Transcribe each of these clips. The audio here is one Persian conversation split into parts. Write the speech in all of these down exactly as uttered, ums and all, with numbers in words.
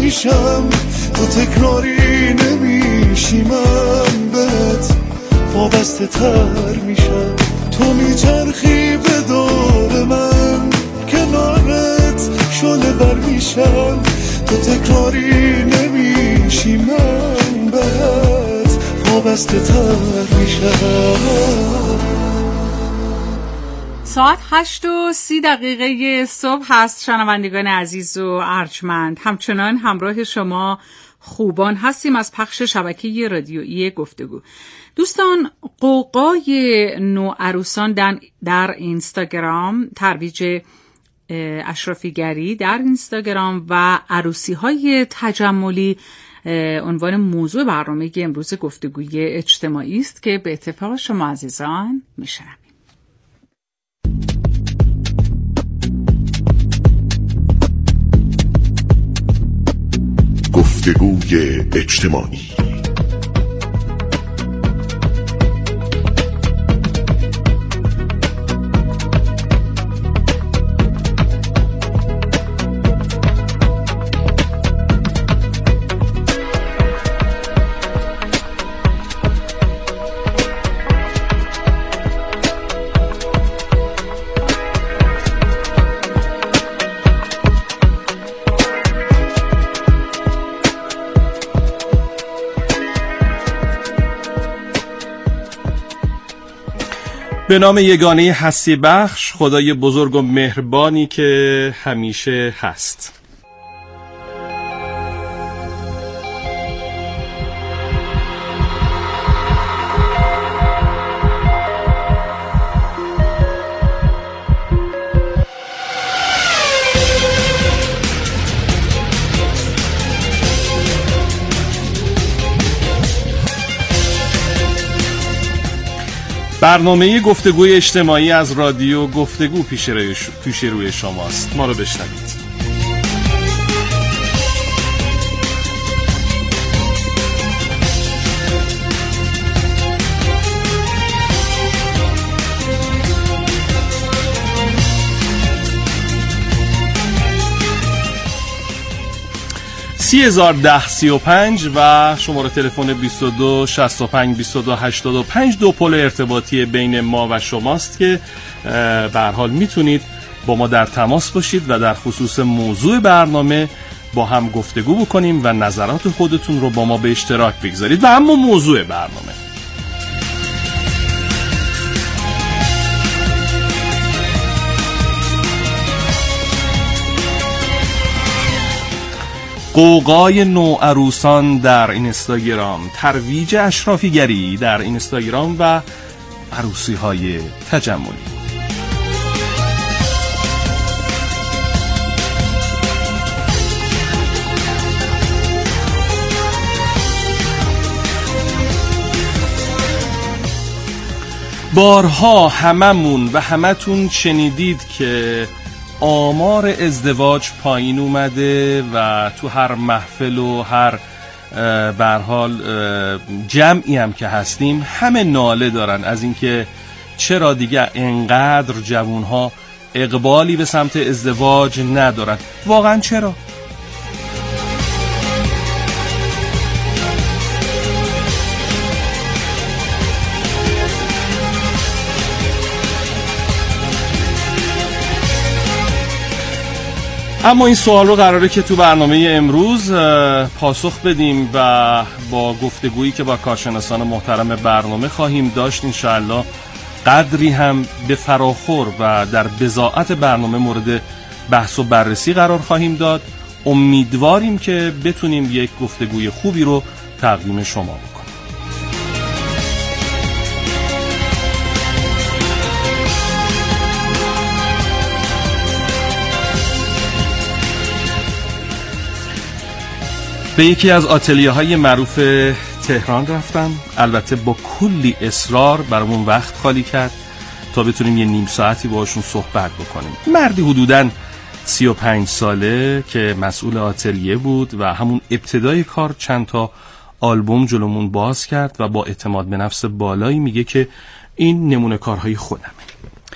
میشم، تو تکراری نمیشی، من بهت وابسته تر میشم. تو میچرخی به دور من، کنارت شعله بر میشم، تو تکراری نمیشی، من بهت وابسته تر میشم. ساعت هشت و سی دقیقه صبح هست. شنوندگان عزیز و ارجمند، همچنان همراه شما خوبان هستیم از پخش شبکه رادیویی گفتگو. دوستان، قوقای نوعروسان در اینستاگرام، ترویج اشرافیگری در اینستاگرام و عروسی های تجملی عنوان موضوع برنامه امروز گفتگوی اجتماعی است که به اتفاق شما عزیزان میشنویم. گفتگوی اجتماعی. به نام یگانه هستی بخش، خدای بزرگ و مهربانی که همیشه هست. برنامه گفتگوی اجتماعی از رادیو گفتگو پیش روی, ش... پیش روی شماست. ما رو بشنوید. سی هزار ده سی و پنج و شماره تلفن بیست و دو شصت و پنج بیست و دو هشتاد و پنج دو پل ارتباطی بین ما و شماست که به هر حال میتونید با ما در تماس باشید و در خصوص موضوع برنامه با هم گفتگو بکنیم و نظرات خودتون رو با ما به اشتراک بگذارید. و اما موضوع برنامه، قوقای نوعروسان در اینستاگرام، ترویج اشرافیگری در اینستاگرام و عروسی های تجملی. بارها هممون و همتون شنیدید که آمار ازدواج پایین اومده و تو هر محفل و هر به هر حال جمعی هم که هستیم همه ناله دارن از اینکه چرا دیگه انقدر جوانها اقبالی به سمت ازدواج ندارن. واقعا چرا؟ اما این سوال رو قراره که تو برنامه امروز پاسخ بدیم و با گفتگویی که با کارشناسان محترم برنامه خواهیم داشت انشاءالله قدری هم به فراخور و در بضاعت برنامه مورد بحث و بررسی قرار خواهیم داد. امیدواریم که بتونیم یک گفتگوی خوبی رو تقدیم شما بکنیم. به یکی از آتلیه های معروف تهران رفتم، البته با کلی اصرار برامون وقت خالی کرد تا بتونیم یه نیم ساعتی باشون صحبت بکنیم. مردی حدوداً سی و پنج ساله که مسئول آتلیه بود و همون ابتدای کار چند تا آلبوم جلومون باز کرد و با اعتماد به نفس بالایی میگه که این نمونه کارهای خودمه.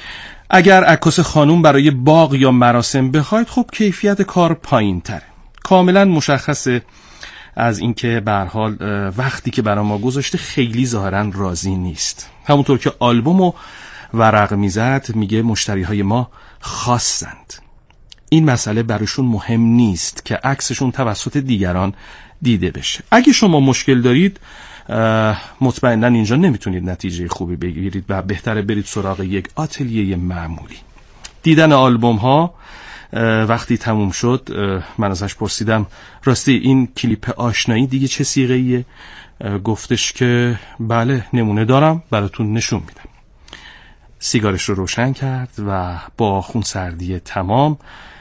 اگر عکاس خانوم برای باغ یا مراسم بخواید خب کیفیت کار پایین تره. کاملا مشخصه از اینکه به هر حال وقتی که برای ما گذاشته خیلی ظاهرا راضی نیست. همونطور که آلبومو ورق میزد میگه مشتری های ما خاصند. این مسئله براشون مهم نیست که عکسشون توسط دیگران دیده بشه. اگه شما مشکل دارید مطمئنا اینجا نمیتونید نتیجه خوبی بگیرید و بهتره برید سراغ یک آتلیه معمولی. دیدن آلبوم ها وقتی تموم شد من ازش پرسیدم راستی این کلیپ آشنایی دیگه چه صیغه‌ایه؟ گفتش که بله نمونه دارم براتون نشون میدم. سیگارش رو روشن کرد و با خونسردی تمام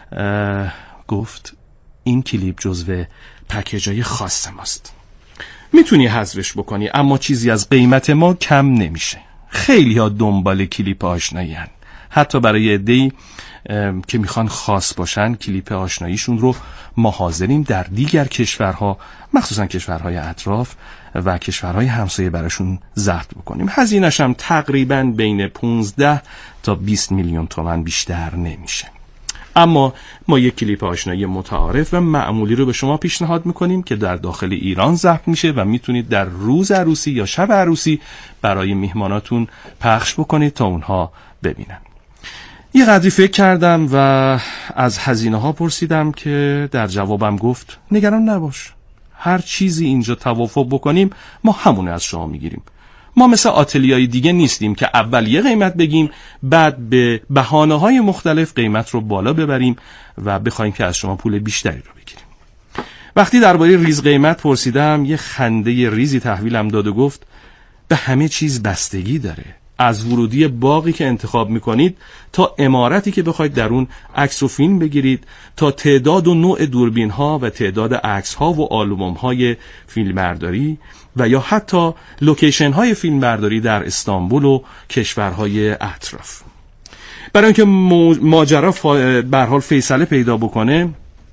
گفت این کلیپ جزو پکیجای خاص ماست، میتونی حذفش بکنی اما چیزی از قیمت ما کم نمیشه. خیلی ها دنبال کلیپ آشنایی هن. حتی برای عده‌ای که میخوان خاص باشن کلیپ آشناییشون رو ما حاضریم در دیگر کشورها مخصوصا کشورهای اطراف و کشورهای همسایه براشون ضبط بکنیم. هزینه‌ش هم تقریباً بین پانزده تا بیست میلیون تومان بیشتر نمیشه. اما ما یک کلیپ آشنایی متعارف و معمولی رو به شما پیشنهاد میکنیم که در داخل ایران ضبط میشه و میتونید در روز عروسی یا شب عروسی برای میهماناتون پخش بکنید تا اونها ببینن. یه قدری فکر کردم و از هزینه ها پرسیدم که در جوابم گفت نگران نباش، هر چیزی اینجا توافق بکنیم ما همونه از شما میگیریم. ما مثل آتلیه‌های دیگه نیستیم که اول یه قیمت بگیم بعد به بهانه‌های مختلف قیمت رو بالا ببریم و بخوایم که از شما پول بیشتری رو بگیریم. وقتی درباره ریز قیمت پرسیدم یه خنده ریزی تحویلم داد و گفت به همه چیز بستگی داره، از ورودی باغی که انتخاب میکنید تا عمارتی که بخواید در اون عکس و فیلم بگیرید تا تعداد و نوع دوربین ها و تعداد عکس ها و آلبوم های فیلم برداری و یا حتی لوکیشن های فیلم برداری در استانبول و کشورهای اطراف. برای اینکه ماجرا به هر حال فیصله پیدا بکنه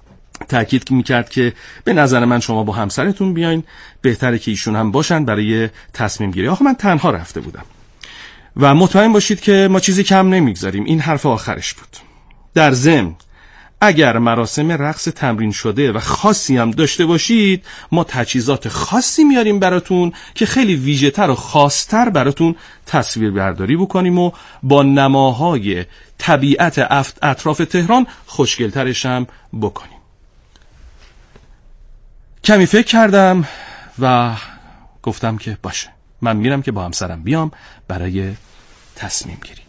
تأکید میکرد که به نظر من شما با همسرتون بیاین، بهتره که ایشون هم باشن برای تصمیم گیری. آخه من تنها رفته بودم و مطمئن باشید که ما چیزی کم نمیگذاریم. این حرف آخرش بود. در ضمن اگر مراسم رقص تمرین شده و خاصی هم داشته باشید ما تجهیزات خاصی میاریم براتون که خیلی ویژه‌تر و خاص‌تر براتون تصویر برداری بکنیم و با نماهای طبیعت اطراف تهران خوشگل‌ترش هم بکنیم. کمی فکر کردم و گفتم که باشه، من میرم که با همسرم بیام برای تصمیم گیری.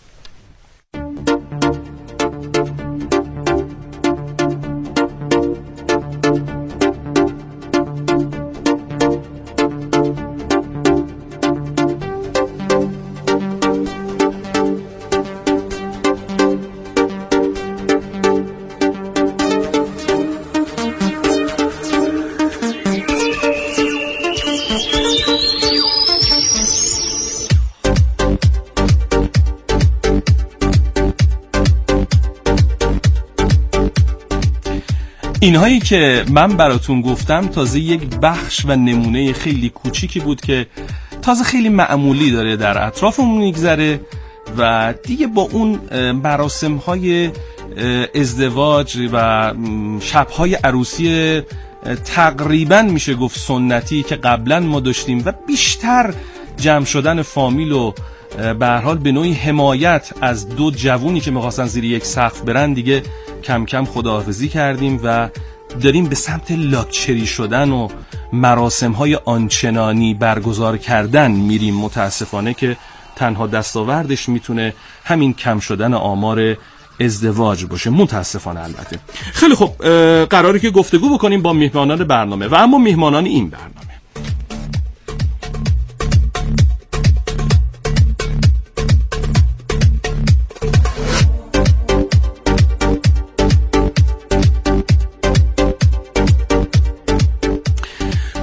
اینهایی که من براتون گفتم تازه یک بخش و نمونه خیلی کوچیکی بود که تازه خیلی معمولی داره در اطرافمون میگذره و دیگه با اون مراسم‌های ازدواج و شب‌های عروسی تقریباً میشه گفت سنتی که قبلا ما داشتیم و بیشتر جمع شدن فامیل و به هر حال به نوعی حمایت از دو جوونی که می‌خواستن زیر یک سقف برن دیگه کم کم خداحافظی کردیم و داریم به سمت لاکچری شدن و مراسم‌های آنچنانی برگزار کردن میریم، متاسفانه که تنها دستاوردش میتونه همین کم شدن آمار ازدواج باشه، متاسفانه. البته خیلی خب، قراره که گفتگو بکنیم با میهمانان برنامه و اما میهمانان این برنامه.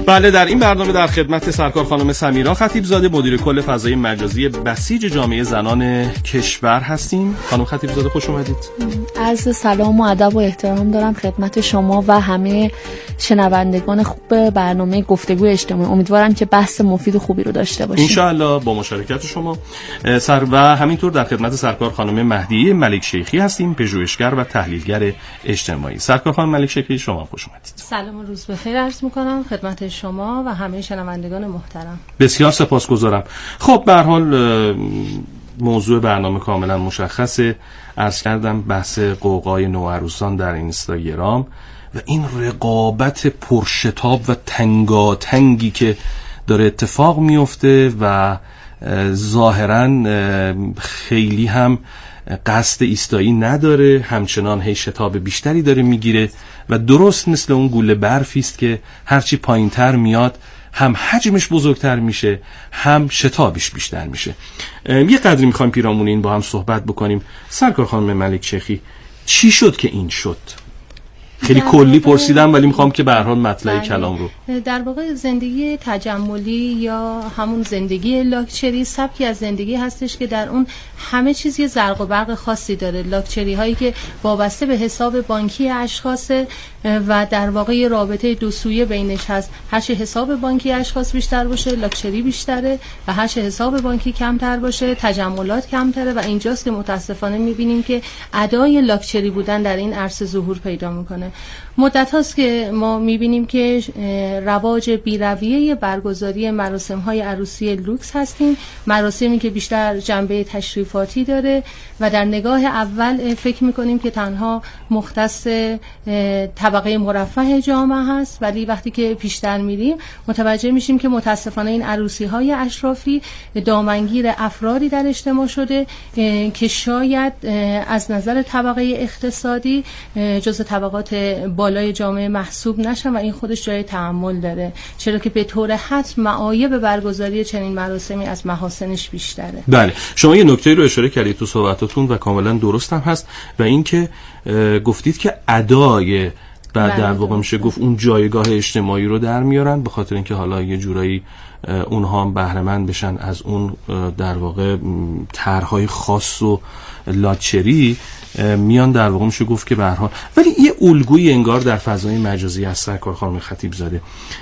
بله، در این برنامه در خدمت سرکار خانم سمیرا خطیب زاده، مدیر کل فضای مجازی بسیج جامعه زنان کشور هستیم. خانم خطیب زاده خوش اومدید. عرض سلام و ادب و احترام دارم خدمت شما و همه شنوندگان خوب برنامه گفتگو اجتماعی. امیدوارم که بحث مفید و خوبی رو داشته باشیم ان شاء الله با مشارکت شما. سر و همینطور در خدمت سرکار خانم مهدیه ملک شیخی هستیم، پژوهشگر و تحلیلگر اجتماعی. سرکار خانم ملک شیخی شما خوش اومدید. سلام و روز بخیر عرض می‌کنم خدمت شما و همه شنوندگان محترم. بسیار سپاسگزارم. خب به هر حال موضوع برنامه کاملا مشخصه. عرض کردم بحث قوقای نوعروسان در اینستاگرام و این رقابت پرشتاب و تنگاتنگی که داره اتفاق میفته و ظاهراً خیلی هم قصد ایستایی نداره، همچنان هی شتاب بیشتری داره میگیره و درست مثل اون گوله برفی است که هرچی پایینتر میاد هم حجمش بزرگتر میشه هم شتابش بیشتر میشه. یه قدری میخوایم پیرامون این با هم صحبت بکنیم. سرکار خانم ملک شیخی چی شد که این شد؟ خیلی کلی پرسیدم ولی میخوام که به هر حال مطلع کلام رو. در واقع زندگی تجملی یا همون زندگی لاکچری سبکی از زندگی هستش که در اون همه چیز یه زرق و برق خاصی داره. لاکچری هایی که وابسته به حساب بانکی اشخاصه و در واقع یه رابطه دو سویه بینش هست. هر چه حساب بانکی اشخاص بیشتر باشه لاکچری بیشتره و هر چه حساب بانکی کمتر باشه تجملات کمتره و اینجاست که متاسفانه میبینیم که ادای لاکچری بودن در این عرصه ظهور پیدا میکنه. مدت هاست که ما میبینیم که رواج بیرویه برگزاری مراسم های عروسی لوکس هستیم، مراسمی که بیشتر جنبه تشریفاتی داره و در نگاه اول فکر میکنیم که تنها مختص طبقه مرفه جامعه هست، ولی وقتی که پیشتر میریم متوجه میشیم که متاسفانه این عروسی های اشرافی دامنگیر افرادی در اجتماع شده که شاید از نظر طبقه اقتصادی جزء طبقات بالای جامعه محسوب نشن و این خودش جای تأمل داره، چرا که به طور حتم معایب برگزاری چنین مراسمی از محاسنش بیشتره. بله، شما یه نکته رو اشاره کردید تو صحبتاتون و کاملا درست هم هست و این که گفتید که ادای بعد در واقع میشه گفت اون جایگاه اجتماعی رو در میارن به خاطر اینکه حالا یه جورایی اونها هم بهره مند بشن از اون در واقع طرح‌های خاص و لاچری میان در واقع میشه گفت که به هر حال ولی یه الگوی انگار در فضای مجازی از سرکار خانم خطیب زاده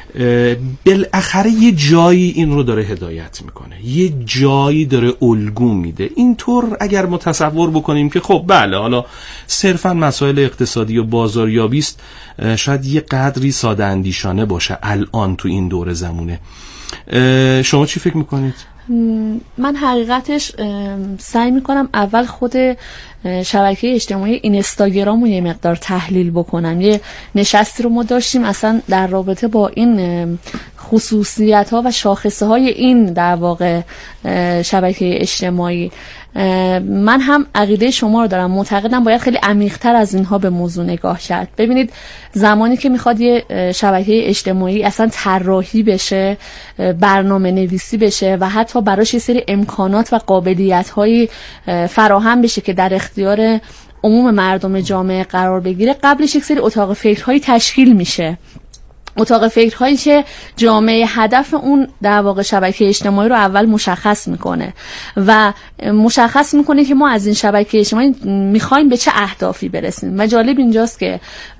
بالاخره یه جایی این رو داره هدایت میکنه، یه جایی داره الگو میده. اینطور اگر متصور بکنیم که خب بله حالا صرفا مسائل اقتصادی و بازاریابی است، شاید یه قدری ساده اندیشانه باشه الان تو این دوره زمونه. شما چی فکر میکنید؟ من حقیقتش سعی میکنم اول خود شبکه اجتماعی اینستاگرام رو یه مقدار تحلیل بکنم. یه نشستی رو ما داشتیم اصلا در رابطه با این خصوصیت ها و شاخصه های این در واقع شبکه اجتماعی. من هم عقیده شما رو دارم، معتقدم باید خیلی عمیق‌تر از اینها به موضوع نگاه کرد. ببینید زمانی که میخواد یه شبکه اجتماعی اصلا طراحی بشه، برنامه نویسی بشه و حتی براش یه سری امکانات و قابلیت‌هایی فراهم بشه که در اختیار عموم مردم جامعه قرار بگیره، قبلش یک سری اتاق فکرهایی تشکیل میشه. اتاق فکرهایی که جامعه هدف اون در واقع شبکه اجتماعی رو اول مشخص میکنه و مشخص میکنه که ما از این شبکه اجتماعی میخوایم به چه اهدافی برسیم. و جالب اینجاست که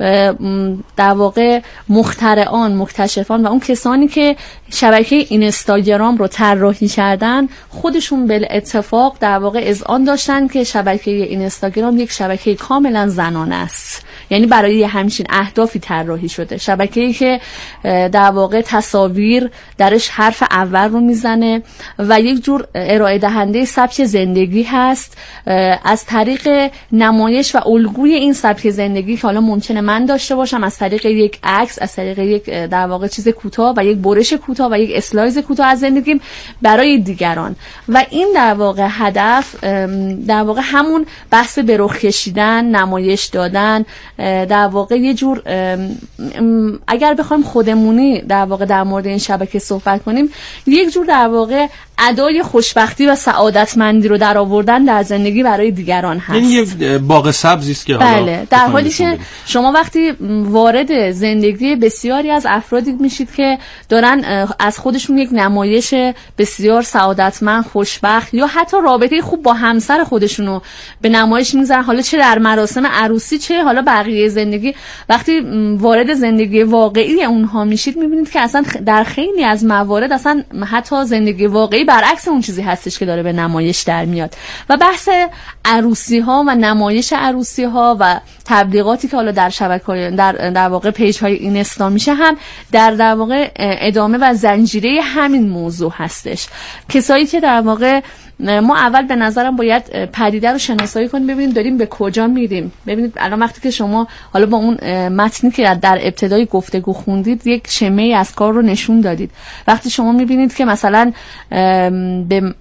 در واقع مخترعان، مکتشفان و اون کسانی که شبکه اینستاگرام رو طراحی کردن خودشون به اتفاق در واقع اذعان داشتن که شبکه اینستاگرام یک شبکه کاملا زنانه است، یعنی برای همچین اهدافی طراحی شده. شبکه‌ای که در واقع تصاویر درش حرف اول رو میزنه و یک جور ارائه دهنده سبک زندگی هست از طریق نمایش و الگوی این سبک زندگی که حالا ممکنه من داشته باشم از طریق یک عکس، از طریق یک در واقع چیز کوتاه و یک برش کوتاه و یک اسلایز کوتاه از زندگیم برای دیگران. و این در واقع هدف در واقع همون بحث به رخ کشیدن، نمایش دادن، در واقع یه جور اگر بخوایم خودمونی در واقع در مورد این شبکه صحبت کنیم، یک جور در واقع ادای خوشبختی و سعادتمندی رو در آوردن در زندگی برای دیگران هست. این یه باغ سبزی است که بله، در حالی که شما وقتی وارد زندگی بسیاری از افرادی میشید که دارن از خودشون یک نمایش بسیار سعادتمند، خوشبخت یا حتی رابطه خوب با همسر خودشون رو به نمایش میذارن، حالا چه در مراسم عروسی چه حالا بقیه زندگی، وقتی وارد زندگی واقعی اونها میشید میبینید که اصلا در خیلی از موارد اصلا حتی زندگی واقعی برعکس اون چیزی هستش که داره به نمایش در میاد. و بحث عروسی ها و نمایش عروسی ها و تبلیغاتی که حالا در شبکه‌های در در واقع پیج های اینستا میشه هم در در واقع ادامه و زنجیره همین موضوع هستش. کسایی که در واقع ما اول به نظرم باید پدیده رو شناسایی کنیم، ببینیم داریم به کجا میریم. ببینید الان وقتی که شما حالا با اون متنی که در ابتدای گفتگو خوندید یک شمه از کار رو نشون دادید. وقتی شما میبینید که مثلا به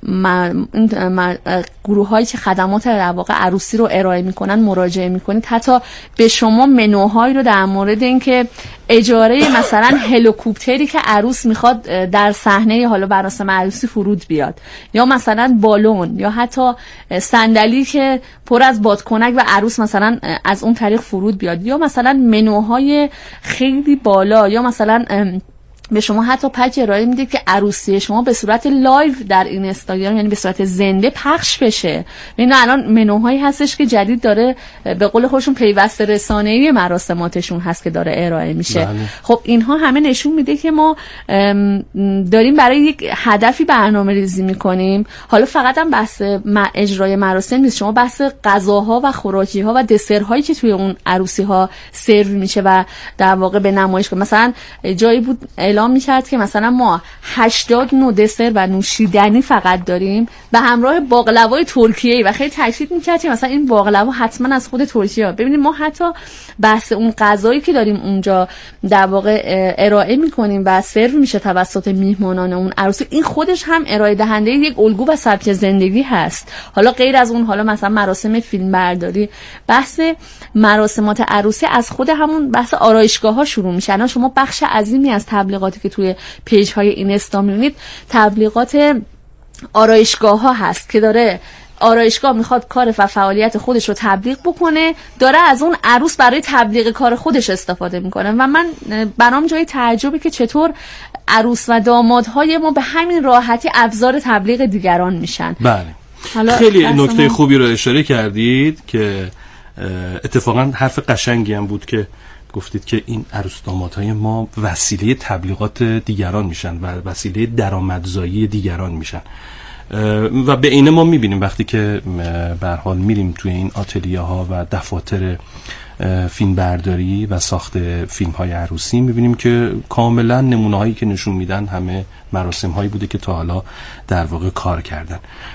گروه هایی که خدمات در واقع عروسی رو ارائه میکنن مراجعه میکنید، حتی به شما منوهایی رو در مورد اینکه اجاره مثلا هلیکوپتری که عروس میخواد در صحنه حالا مراسم عروسی فرود بیاد، یا مثلا بالون، یا حتی صندلی که پر از بادکنک و عروس مثلا از اون طریق فرود بیاد، یا مثلا منوهای خیلی بالا، یا مثلا به شما حتی پک ارائه میده که عروسی شما به صورت لایو در این اینستاگرام، یعنی به صورت زنده پخش بشه. اینا الان منوهایی هستش که جدید داره به قول خودشون پیوسته رسانه‌ای مراسماتشون هست که داره ارائه میشه. بله. خب اینها همه نشون میده که ما داریم برای یک هدفی برنامه ریزی میکنیم. حالا فقط هم بحث اجرای مراسم نیست، شما بحث غذاها و خوراکی ها و دسرهایی که توی اون عروسی ها سرو میشه و در واقع به نمایش کنه. مثلا جایی بود اعلام می‌کرد که مثلا ما هشتاد نوع دسر و نوشیدنی فقط داریم و همراه باقلوای ترکیه‌ای، و خیلی تاکید می‌کرد که مثلا این باقلوا حتما از خود ترکیه. ببینید ما حتی بحث اون غذایی که داریم اونجا در واقع ارائه می‌کنیم و سرو میشه توسط میهمانان اون عروسی، این خودش هم ارائه دهنده یک الگو و سبک زندگی هست. حالا غیر از اون، حالا مثلا مراسم فیلمبرداری، بحث مراسمات عروسی از خود همون بحث آرایشگاه‌ها شروع میشه. الان شما بخش عظیمی از تبلیغات که توی پیج های اینستا میبینید تبلیغات آرایشگاه ها هست که داره آرایشگاه میخواد کار و فعالیت خودش رو تبلیغ بکنه، داره از اون عروس برای تبلیغ کار خودش استفاده میکنه. و من برام جای تعجبه که چطور عروس و دامادهای ما به همین راحتی ابزار تبلیغ دیگران میشن. بله، خیلی نکته خوبی رو اشاره کردید که اتفاقا حرف قشنگی هم بود که گفتید که این عروس دامادهای ما وسیله تبلیغات دیگران میشن و وسیله درآمدزایی دیگران میشن. و به اینه ما میبینیم وقتی که به هر حال میریم توی این آتلیه ها و دفاتر فیلم برداری و ساخت فیلم های عروسی، میبینیم که کاملا نمونه هایی که نشون میدن همه مراسم هایی بوده که تا حالا در واقع کار کردن.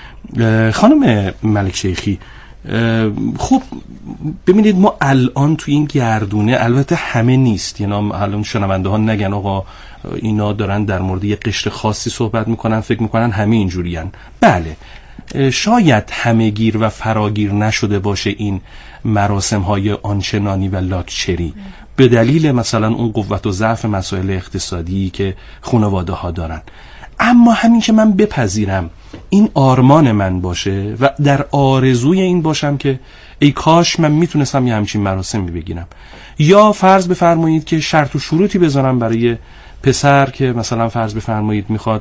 خانم ملک شیخی، خب ببینید ما الان توی این گردونه، البته همه نیست، یعنی الان شنونده ها نگن آقا اینا دارن در مورد یه قشر خاصی صحبت میکنن، فکر میکنن همه اینجورین. بله، شاید همه گیر و فراگیر نشده باشه این مراسم های آنچنانی و لاکچری به دلیل مثلا اون قوت و ضعف مسائل اقتصادی که خانواده ها دارن. اما همین که من بپذیرم این آرمان من باشه و در آرزوی این باشم که ای کاش من میتونستم یه همچین مراسمی بگیرم، یا فرض بفرمایید که شرط و شروطی بذارم برای پسر که مثلا فرض بفرمایید میخواد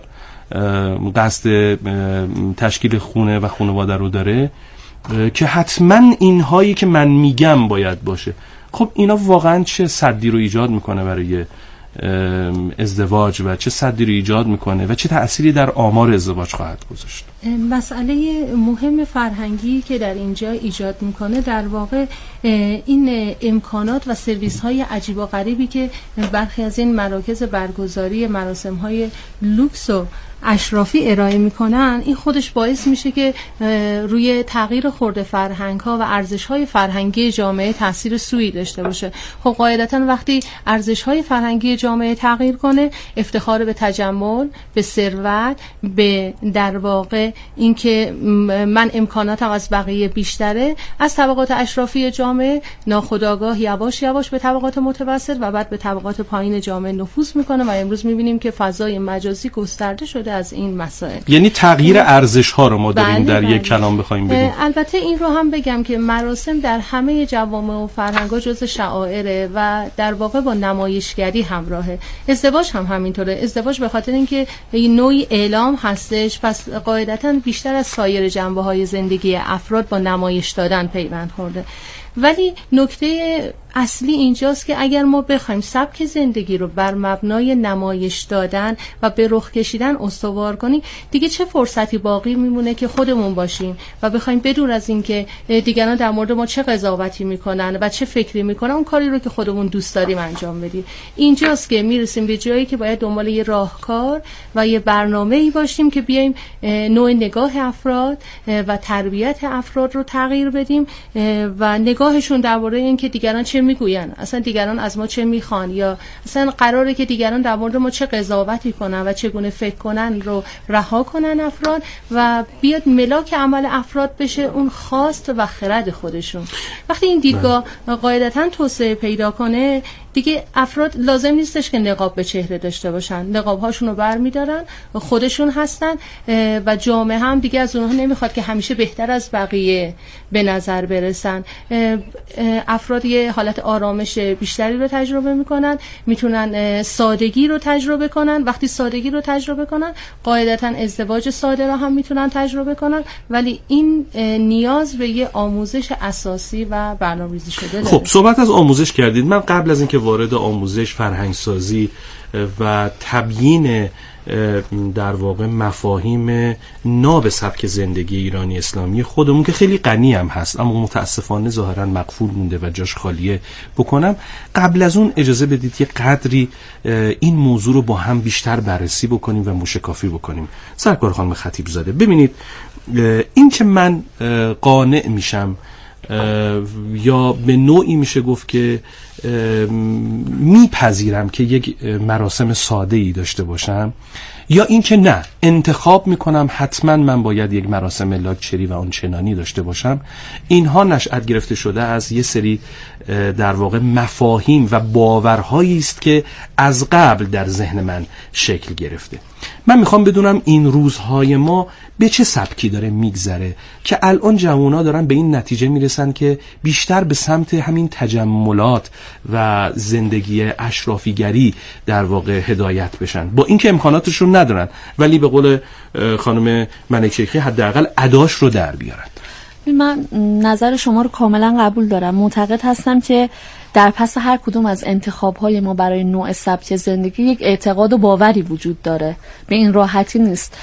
قصد تشکیل خونه و خانواده رو داره که حتما اینهایی که من میگم باید باشه. خب اینا واقعا چه سدی رو ایجاد میکنه برای ازدواج و چه سدی رو ایجاد میکنه و چه تأثیری در آمار ازدواج خواهد گذاشت؟ مسئله مهم فرهنگی که در اینجا ایجاد میکنه در واقع این امکانات و سرویس های عجیب و غریبی که برخی از این مراکز برگزاری مراسم های لوکس و اشرافی ارائه میکنن، این خودش باعث میشه که روی تغییر خورده فرهنگ ها و ارزش های فرهنگی جامعه تاثیر سوئی داشته باشه. خب قاعدتا وقتی ارزش های فرهنگی جامعه تغییر کنه، افتخار به تجمل، به ثروت، به در واقع اینکه من امکاناتم از بقیه بیشتره، از طبقات اشرافی جامعه ناخودآگاه یواش یواش به طبقات متوسط و بعد به طبقات پایین جامعه نفوذ میکنه و امروز میبینیم که فضای مجازی گسترده شده از این مسائل. یعنی تغییر ارزش ها رو ما داریم بله در بله. یک کلام بخوایم بگیم. البته این رو هم بگم که مراسم در همه جوامع و فرهنگ‌ها جزء شعائره و در واقع با نمایشگری همراهه. ازدواج هم همینطوره. ازدواج به خاطر اینکه نوعی اعلام هستش، پس قاعدتاً بیشتر از سایر جنبه‌های زندگی افراد با نمایش دادن پیوند خورده. ولی نکته اصلی اینجاست که اگر ما بخوایم سبک زندگی رو بر مبنای نمایش دادن و به رخ کشیدن استوار کنیم، دیگه چه فرصتی باقی میمونه که خودمون باشیم و بخوایم بدون از اینکه دیگران در مورد ما چه قضاوتی میکنن و چه فکری میکنن اون کاری رو که خودمون دوست داریم انجام بدیم. اینجاست که میرسیم به جایی که باید دنبال یه راهکار و یه برنامه‌ای باشیم که بیایم نوع نگاه افراد و تربیت افراد رو تغییر بدیم و نگاهشون درباره اینکه دیگران چه میگوین، اصلا دیگران از ما چه میخوان یا اصلا قراره که دیگران در مورد ما چه قضاوتی کنن و چگونه فکر کنن رو رها کنن افراد و بیاد ملاک عمل افراد بشه اون خواست و خرد خودشون. وقتی این دیدگاه قاعدتاً توسعه پیدا کنه، دیگه افراد لازم نیستش که نقاب به چهره داشته باشن، نقاب هاشون رو برمیدارن، خودشون هستن و جامعه هم دیگه از اونها نمیخواد که همیشه بهتر از بقیه به نظر برسن. افراد یه حالت آرامش بیشتری رو تجربه میکنن، میتونن سادگی رو تجربه کنن. وقتی سادگی رو تجربه کنن قاعدتا ازدواج ساده رو هم میتونن تجربه کنن، ولی این نیاز به یه آموزش اساسی و برنامه‌ریزی شده داره. خب صحبت از آموزش کردید. من قبل از اینکه وارد آموزش، فرهنگسازی و تبیین در واقع مفاهیم ناب سبک زندگی ایرانی اسلامی خودمون که خیلی غنی هم هست اما متاسفانه ظاهرا مقفول مونده و جاش خالیه بکنم، قبل از اون اجازه بدید یه قدری این موضوع رو با هم بیشتر بررسی بکنیم و موشکافی بکنیم. سرکار خانم خطیب زاده، ببینید این که من قانع میشم یا به نوعی میشه گفت که میپذیرم که یک مراسم ساده ای داشته باشم، یا اینکه نه انتخاب میکنم حتما من باید یک مراسم لاکچری و آنچنانی داشته باشم، اینها نشأت گرفته شده از یه سری در واقع مفاهیم و باورهایی است که از قبل در ذهن من شکل گرفته. من میخوام بدونم این روزهای ما به چه سبکی داره میگذره که الان جوونا دارن به این نتیجه میرسن که بیشتر به سمت همین تجملات و زندگی اشرافیگری در واقع هدایت بشن، با اینکه امکاناتشون ندارن ولی به قول خانم ملک شیخی حداقل اداش رو در بیارن. من نظر شما رو کاملا قبول دارم. معتقد هستم که در پس هر کدوم از انتخاب‌های ما برای نوع سبک زندگی یک اعتقاد و باوری وجود داره، به این راحتی نیست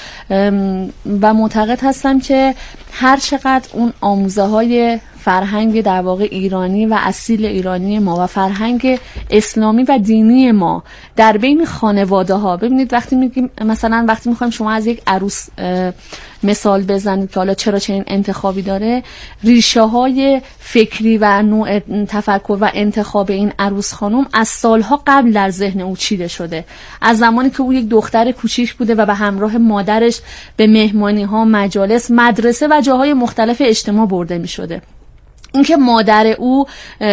و معتقد هستم که هر چقدر اون آموزه‌های فرهنگ در واقع ایرانی و اصیل ایرانی ما و فرهنگ اسلامی و دینی ما در بین خانواده ها، ببینید وقتی میگیم مثلا وقتی میخوایم شما از یک عروس مثال بزنید که حالا چرا چنین انتخابی داره، ریشه های فکری و نوع تفکر و انتخاب این عروس خانم از سالها قبل در ذهن او چیده شده، از زمانی که او یک دختر کوچیک بوده و به همراه مادرش به مهمانی ها، مجالس، مدرسه و جاهای مختلف اجتماع برده می شده. اینکه مادر او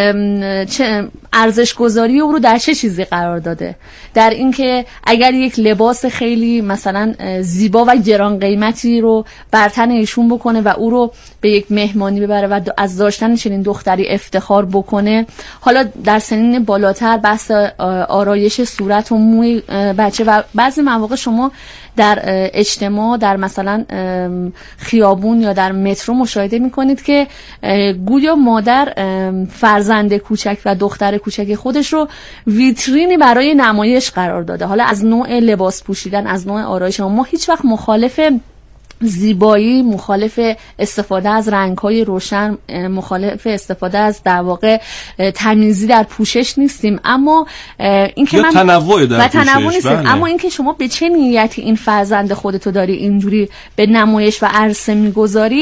چه ارزش گذاری او رو در چه چیزی قرار داده، در اینکه اگر یک لباس خیلی مثلا زیبا و گران قیمتی رو بر تن ایشون بکنه و او رو به یک مهمانی ببره و از داشتن چنین دختری افتخار بکنه، حالا در سنین بالاتر بحث آرایش صورت و موی بچه و بعضی مواقع شما در اجتماع در مثلا خیابون یا در مترو مشاهده میکنید که گویا مادر فرزند کوچک و دختر کوچک خودش رو ویترینی برای نمایش قرار داده. حالا از نوع لباس پوشیدن، از نوع آرایش، ما هیچ وقت مخالف زیبایی، مخالف استفاده از رنگ‌های روشن، مخالف استفاده از در واقع تمیزی در پوشش نیستیم، اما اینکه من تنوع در پوشش تنوع نیستیم بله. اما اینکه شما به چه نیتی این فرزند خودتو داری اینجوری به نمایش و عرصه میگذاری،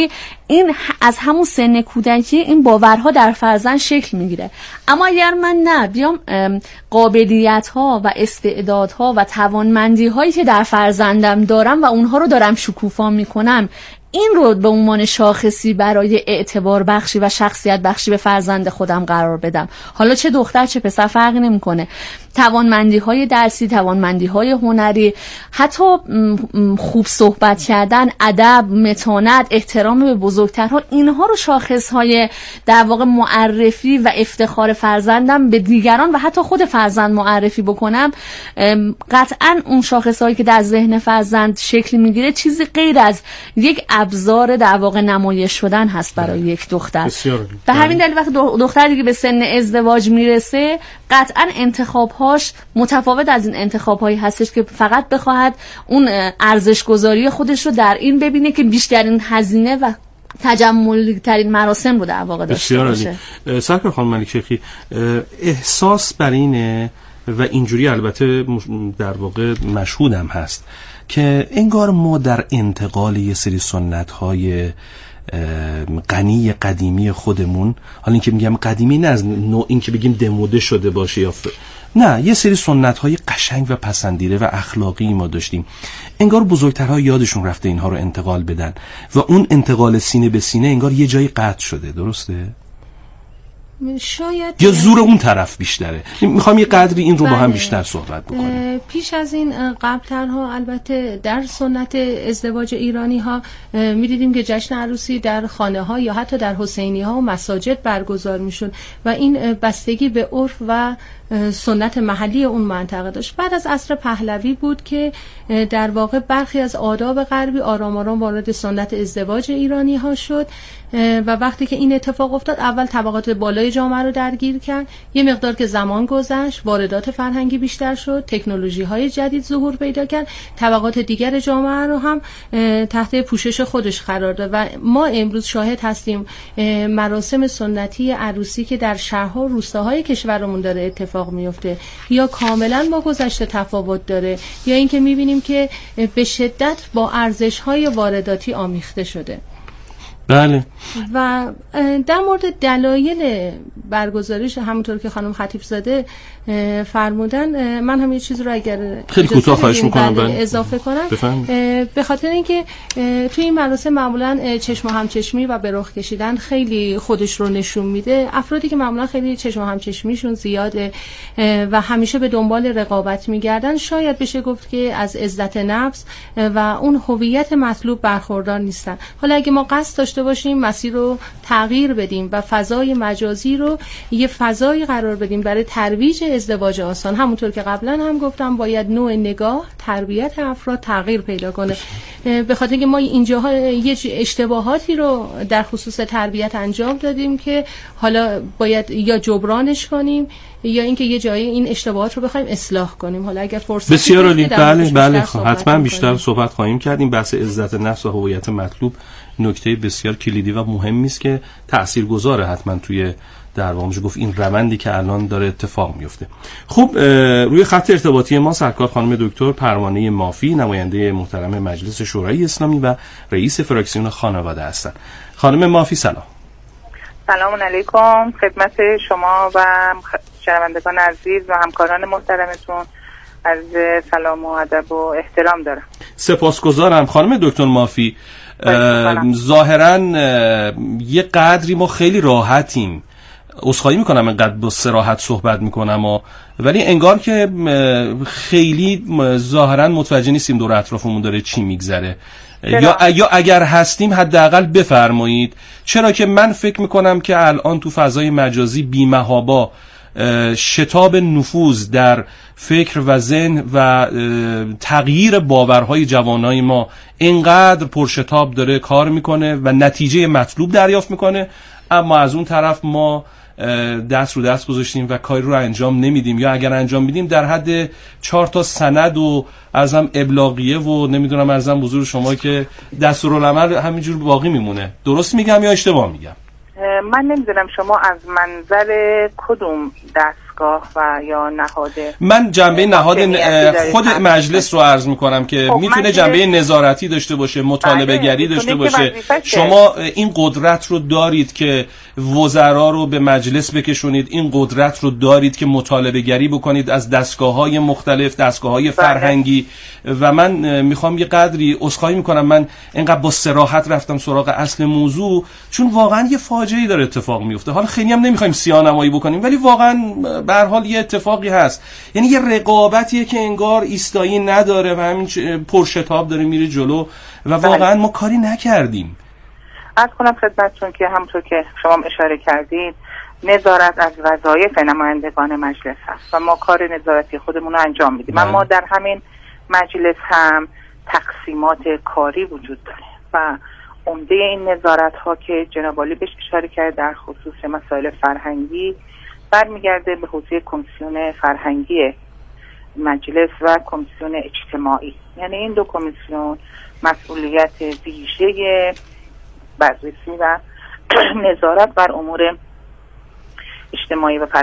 این از همون سن کودکی این باورها در فرزند شکل میگیره. اما اگر من نه بیام قابلیت ها و استعدادها و توانمندی هایی که در فرزندم دارم و اونها رو دارم شکوفا میکنم، این رو به عنوان شاخصی برای اعتبار بخشی و شخصیت بخشی به فرزند خودم قرار بدم، حالا چه دختر چه پسر فرقی نمیکنه، توانمندی های درسی، توانمندی های هنری، حتی خوب صحبت کردن، ادب، متانت، احترام به بزرگترها، اینها رو شاخص های در واقع معرفی و افتخار فرزندم به دیگران و حتی خود فرزند معرفی بکنم، قطعا اون شاخص هایی که در ذهن فرزند شکل میگیره چیزی غیر از یک ابزار در واقع نمایش شدن هست برای یک دختر. به همین دلیل وقتی دختر دیگه به سن ازدواج میرسه، قطعا انتخاب‌هاش متفاوت از این انتخاب‌هایی هستش که فقط بخواهد اون ارزش‌گذاری خودش رو در این ببینه که بیشترین هزینه و تجملی ترین مراسم رو در واقع داشته باشه. سرکار خانم ملکشیخی، احساس بر اینه و اینجوری البته در واقع مشهود هم هست که انگار ما در انتقال یه سری سنت‌های غنی قدیمی خودمون، حالا این که میگم قدیمی نه از نوع این که بگیم دموده شده باشه یا ف... نه، یه سری سنت‌های قشنگ و پسندیده و اخلاقی ما داشتیم، انگار بزرگترها یادشون رفته اینها رو انتقال بدن و اون انتقال سینه به سینه انگار یه جایی قطع شده. درسته؟ شاید یا زور اون طرف بیشتره. میخوام یه قدری این رو با هم بیشتر صحبت بکنیم. پیش از این قبل‌ترها البته در سنت ازدواج ایرانی ها می‌دیدیم که جشن عروسی در خانه ها یا حتی در حسینی ها و مساجد برگزار میشد و این بستگی به عرف و سنت محلی اون منطقه داشت. بعد از عصر پهلوی بود که در واقع برخی از آداب غربی آرام آرام وارد سنت ازدواج ایرانی ها شد و وقتی که این اتفاق افتاد، اول طبقات بالای جامعه رو درگیر کرد، یه مقدار که زمان گذشت، واردات فرهنگی بیشتر شد، تکنولوژی های جدید ظهور پیدا کرد، طبقات دیگر جامعه رو هم تحت پوشش خودش قرار داد و ما امروز شاهد هستیم مراسم سنتی عروسی که در شهرها و روستاهای کشورمون داره اتفاق میفته یا کاملا با گذشته تفاوت داره یا اینکه میبینیم که به شدت با ارزش‌های وارداتی آمیخته شده. بله. و در مورد دلایل برگزاریش همونطور که خانم خطیب زاده فرمودن، من هم یه چیز رو اگر خیلی کوتاه خواهش میکنم بله اضافه کنم. به خاطر اینکه توی این مراسم معمولا چشم و همچشمی و به رخ کشیدن خیلی خودش رو نشون میده. افرادی که معمولا خیلی چشم و همچشمیشون زیاده و همیشه به دنبال رقابت میگردن، شاید بشه گفت که از عزت نفس و اون هویت مطلوب برخوردار نیستن. حالا اگه ما قصد داشته باشیم مسیر رو تغییر بدیم و فضای مجازی رو یه فضایی قرار بدیم برای ترویج ازدواج آسان، همونطور که قبلا هم گفتم باید نوع نگاه، تربیت افراد تغییر پیدا کنه. به خاطر اینکه ما اینجاها یه اشتباهاتی رو در خصوص تربیت انجام دادیم که حالا باید یا جبرانش کنیم یا اینکه یه جایی این اشتباهات رو بخوایم اصلاح کنیم. حالا اگر فرصت بسیار عالی، بله بله حتما بیشتر صحبت خواهیم کرد. این بحث عزت نفس و هویت مطلوب نکته بسیار کلیدی و مهمی است که تاثیرگذاره حتما توی در واقع میشه گفت این روندی که الان داره اتفاق میفته. خب روی خط ارتباطی ما سرکار خانم دکتر پروانه مافی، نماینده محترم مجلس شورای اسلامی و رئیس فراکسیون خانواده هستند. خانم مافی سلام. سلام علیکم خدمت شما و شنوندگان عزیز و همکاران محترمتون. از سلام و ادب و احترام دارم. سپاسگزارم خانم دکتر مافی. ظاهرا یه قدری ما خیلی راحتیم، عذرخواهی میکنم اینقدر با صراحت صحبت میکنم و ولی انگار که خیلی ظاهرا متوجه نیستیم دور اطرافمون داره چی میگذره یا یا اگر هستیم حداقل بفرمایید، چرا که من فکر میکنم که الان تو فضای مجازی بی‌محابا شتاب نفوذ در فکر و ذهن و تغییر باورهای جوانای ما اینقدر پرشتاب داره کار میکنه و نتیجه مطلوب دریافت میکنه، اما از اون طرف ما دست رو دست گذاشتیم و کاری رو انجام نمیدیم یا اگر انجام میدیم در حد چهار تا سند و ازم ابلاغیه و نمیدونم ازم حضور شما که دستورالعمل همینجور باقی میمونه. درست میگم یا اشتباه میگم؟ من نمیدونم شما از منظر کدوم دست دستگاه و یا نهاد. من جنبه نهاد خود مجلس رو عرض میکنم که خب میتونه جنبه نظارتی داشته باشه، مطالبه گری داشته باشه. شما این قدرت رو دارید که وزرا رو به مجلس بکشونید، این قدرت رو دارید که مطالبه گری بکنید از دستگاه‌های مختلف، دستگاه‌های فرهنگی. و من میخوام یه قدری عذرخواهی میکنم، من اینقدر با صراحت رفتم سراغ اصل موضوع چون واقعا یه فاجعه‌ای داره اتفاق میفته. حالا خیلی هم نمیخوایم سیاه‌نمایی بکنیم ولی واقعا به هر حال یه اتفاقی هست، یعنی یه رقابتیه که انگار ایستایی نداره و همین پرشتاب داره میره جلو و واقعا ما کاری نکردیم. عرض کنم خدمتتون که همونطور که شما اشاره کردید نظارت از وظایف نمایندگان مجلس هست و ما کار نظارتی خودمون رو انجام میدیم. من ما در همین مجلس هم تقسیمات کاری وجود داره و عمده این نظارت ها که جناب عالی بهش اشاره کرد در خصوص مسائل فرهنگی برمیگرده به حوزه کمیسیون فرهنگی مجلس و کمیسیون اجتماعی. یعنی این دو کمیسیون مسئولیت ویژه بررسی و نظارت بر امور اجتماعی و فرهنگی